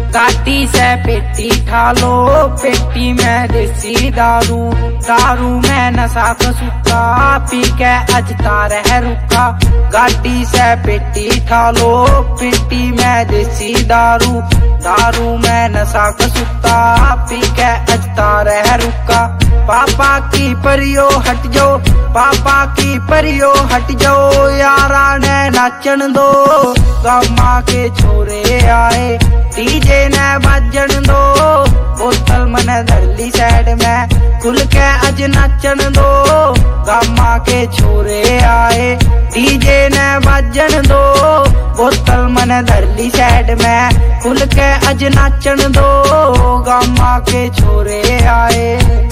गाड़ी से पेटी ठालो, पेटी में देसी दारू, दारू में नशा कसूता, पी के अजता रह रुका। गाड़ी से पेटी ठालो, पेटी में देसी दारू, दारू में नशा कसूता, पी के अजता रह रुका। पापा की परियो हट जाओ, पापा की परियो हट जाओ, यारा ने नाचन दो। गामा के छोरे आए, डीजे ने बजन दो, बोतल मने धरली साइड में, खुल के अज नाचन दो। गामा के छोरे आए, डीजे ने बजन दो, बोतल मने धरली साइड में, खुल के अज नाचन दो। गामा के छोरे आए।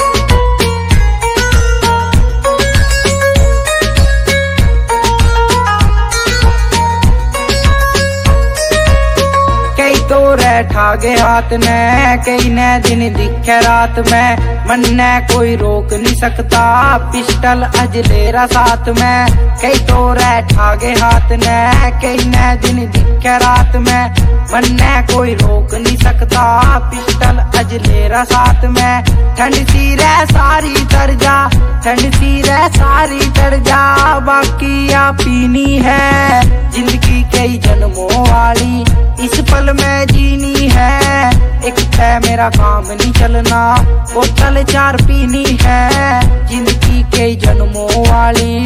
ठागे हाथ में, कई ने दिन दिखे रात में, मन ने कोई रोक नहीं सकता, पिस्टल अज लेरा साथ में। कई तो रह ठागे हाथ ने, कई ने दिन दिखे रात में, मन ने कोई रोक नहीं सकता, पिस्टल अज लेरा साथ में। ठंड सी रह सारी तर जा, ठंड सी रह सारी तर जा, बाकी या पीनी है जिंदगी कई जन्मों वाली, इस पल में जीनी है। एक है मेरा काम नहीं चलना, बोतल 4 पीनी है जिंदगी कई जन्मों वाली।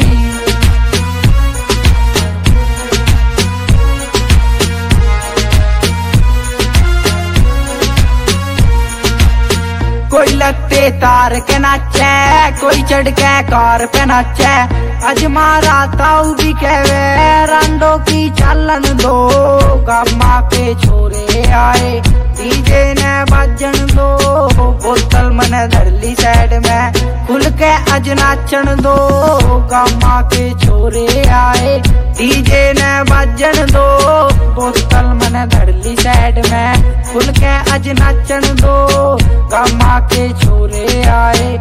कोई लगते तार के नाचे, कोई चढ़ के कार पे नाचे, अज मारा ताऊ भी कहवे रंडो की चालन दो। गामा के छोरे आए, डीजे ने बजन दो, बोतल मने धरली साइड में, खुल के अज नाचन दो। गामा के छोरे आए, डीजे ने बजन दो, बोतल मने धरली साइड में, खुल के अज नाचन दो। गामा के छोरे आए।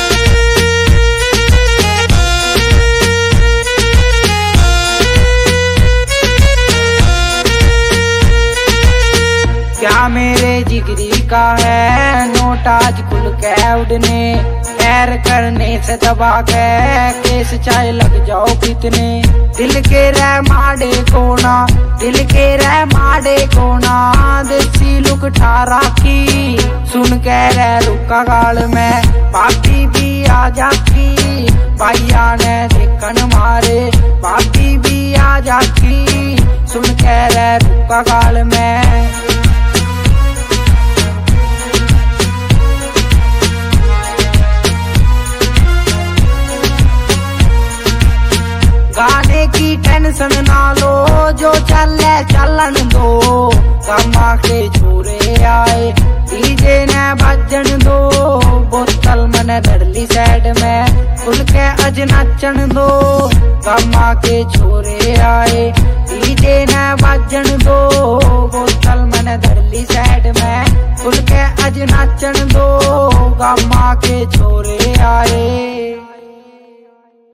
क्या मेरे जिगरी का है नोट आज खुल के उड़ने, खैर करने से दबा के केस चाहे लग जाओ कितने। दिल के रह माड़े कोना, दिल के रह माड़े कोना, देसी लुक ठारा की, सुन के रह रुका गाल में, पापी भी आ जाती, भाइया ने देखन मारे, पापी भी आ जाती, सुन के रह रुका गाल में। गाने की टेंशन ना लो, जो चले चलन दो। गामा के छोरे आए, डीजे ने बजन दो, बोतल मने धरली साइड में, खुल के अज नाचन दो। गामा के छोरे आए, डीजे ने बजन दो, बोतल मने धरली साइड में, खुल के अज नाचन दो। गामा के छोरे आए।